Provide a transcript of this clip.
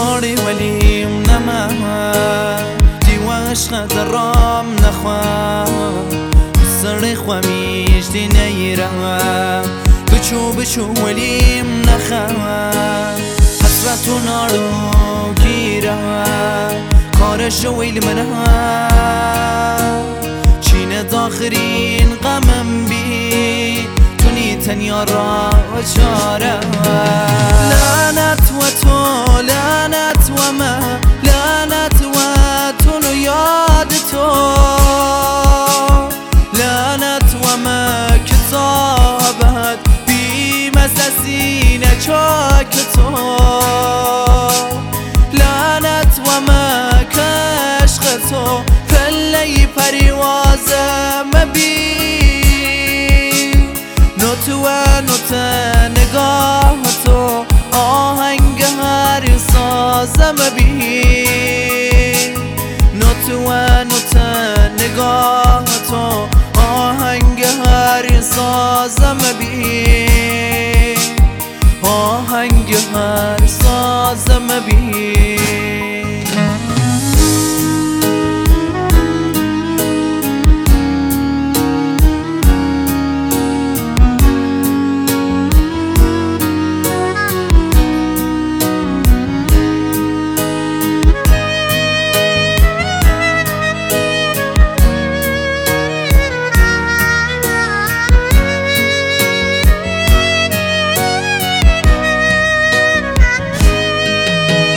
کاری ولیم نمه دیو عشق درام نخواه سر خوامیش دی نیرم بچو ولیم نخواه حسرتو نارو گیرم کارش ویل منه چین داخرین غمم بی تونی تنیا را چاره لعنت و تو لعنت و من لعنت و تو یاد تو لعنت و من کتابت بی مسسینه چاک تو لعنت و من کشق تو پله پریوازم بی نوت نگاه تو آهنگ هر سازم بی نوت نگاه تو آهنگ هر سازم بی آهنگ هر سازم بی